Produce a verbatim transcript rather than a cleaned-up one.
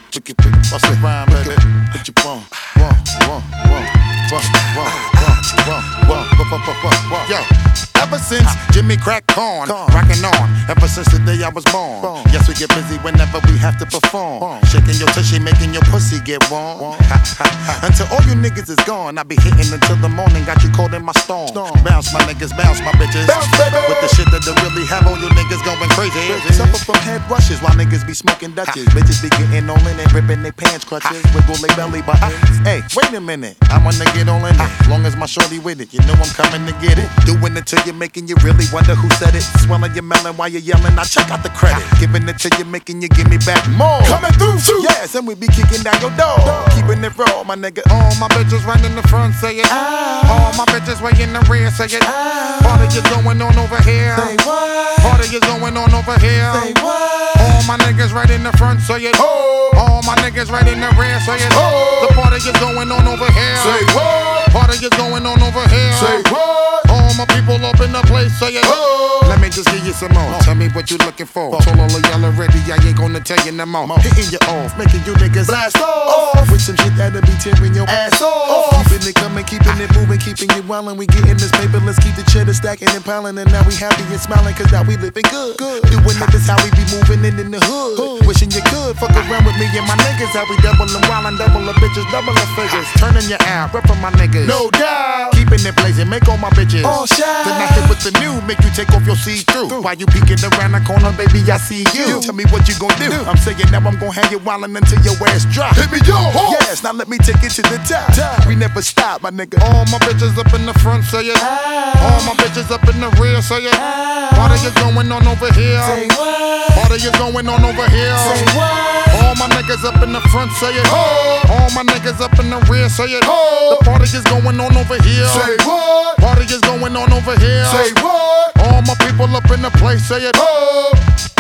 Pick it, pick it, bust it rhyme, baby. Put your bum, bum, bum, bum, bum, bum, bum, bum, bum, bum, bum, bum, bum. Yo, ever since Jimmy cracked corn, rockin' on. Ever since the day I was born. Yes, we get busy whenever we have to perform. Shaking your tushy, making your pussy get warm. Until all you niggas is gone, I be hitting until the morning. Got you caught in my storm. Bounce my niggas, bounce my bitches. With the shit that they really have, all you niggas going crazy. Suffer from head rushes while niggas be smoking Dutches. Bitches be getting all in it, ripping their pants crutches, wiggle their belly buttons. Hey, wait a minute, I wanna get all in it. Long as my shorty with it, you know I'm coming to get it. Doing it till you're making you really wonder who said it. Swelling your melon while you're yelling, I check out the credit. Giving it till you're making you give me back more. Coming through too. Yes, and we be kicking down your door. Keeping it raw, my nigga. All my bitches right in the front, say it. All my bitches right in the rear, say it. Party is going on over here. Say what? Party is going on over here. Say what? All my niggas right in the front, say it. Oh. All my niggas right in the rear, say it. Oh. The party is going on over here. Say what? Party is going on over here. Say what? All my people up in the place, say it. Oh. Let me just give you some more. Tell me what you looking for. Told all of y'all already, I ain't gonna tell you no more. Hitting you off, making you niggas blast off. With some shit that'll be tearing your ass off. Keeping it coming, keeping it moving, keeping it wildin'. We getting this paper, let's keep the cheddar stacking and piling. And now we happy and smiling, cause now we living good. good. Doing it, this how we be moving in, in the hood. hood. Wishing you could fuck around with me and my niggas. How we doubling wildin', double the bitches, double the figures. Turning your out, reppin' my niggas. No doubt. Keeping it blazing, make all my bitches all shine. Then I hit with the new, make you take off your see-through. While you peeking around the corner, baby, I see you. you. Tell me what you gon' do. I'm saying now I'm gon' have you wildin' until your ass drop. Hit me, yo, ho. Yes, now let me take it to the top. top. We never stop, my nigga. All my bitches up in the front, say it. Ah. All my bitches up in the rear, say it. Ah. Party is going on over here. Say what? Party is going on over here. Say what? All my niggas up in the front, say it. Oh. All my niggas up in the rear, say it. Oh. The party is going on over here. Say what? Party is going on over here. Say what? All my people up in the place, say it. Oh.